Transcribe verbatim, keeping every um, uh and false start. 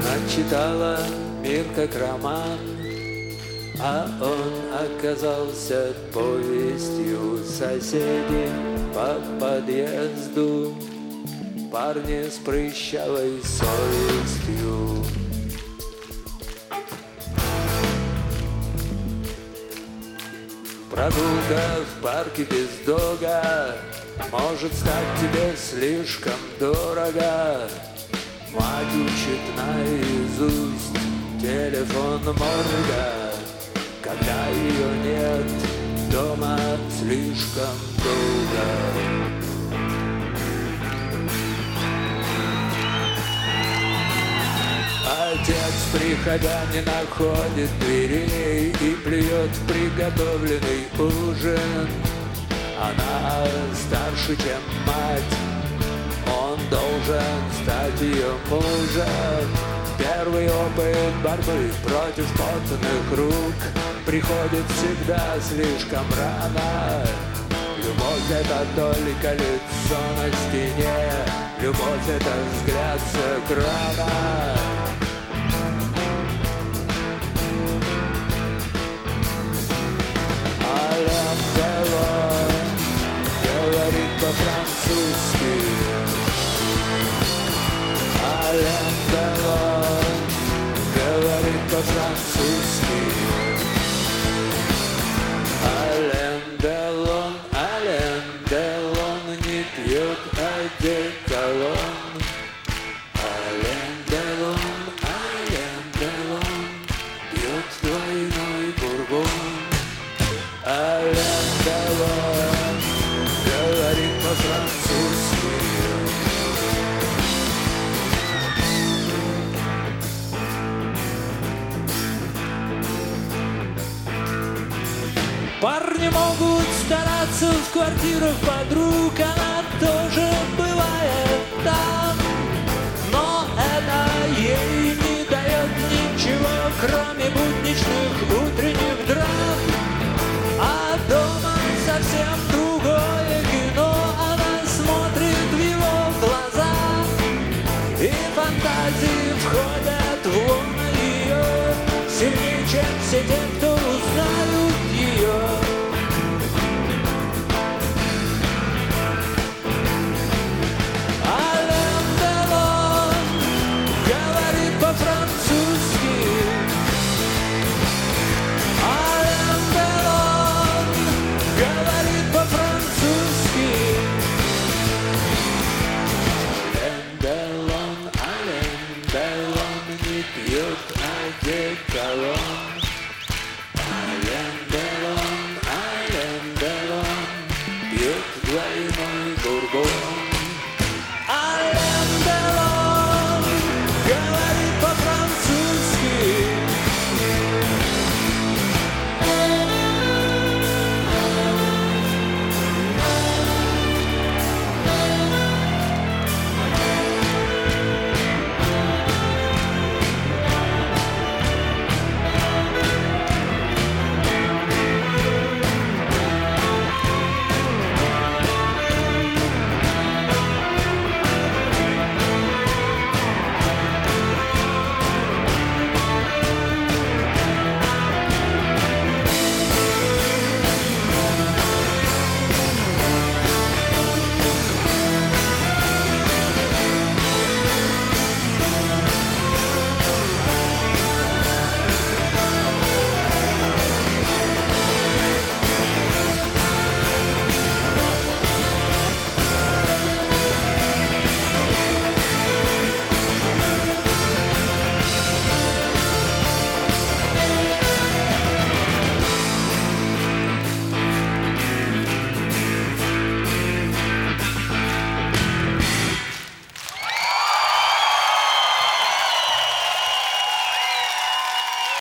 Она читала мир как роман, а он оказался повестью. Соседи по подъезду, парни с прыщавой совестью. Прогулка в парке без дога может стать тебе слишком дорого. Мать учит наизусть телефон морга, когда ее нет дома слишком долго. Отец, приходя, не находит дверей и плюет в приготовленный ужин. Она старше, чем мать, он должен стать ее мужем. Первый опыт борьбы против потных рук приходит всегда слишком рано. Любовь — это только лицо на стене, любовь — это взгляд с экрана. Ален Делон говорит по-французски. Ален Делон говорит по-французски. Ален Делон, Ален Делон не пьет одеколон. Ален Делон, Ален Делон пьет двойной бурбон. Ален Делон говорит по-французски. Парни могут стараться в квартирах подруг, она тоже бывает там, но это ей не дает ничего, кроме будничных утренних драм. А дома совсем другое кино, она смотрит в его глаза, и фантазии входят в лоно ее сильнее, чем все те, кто узнают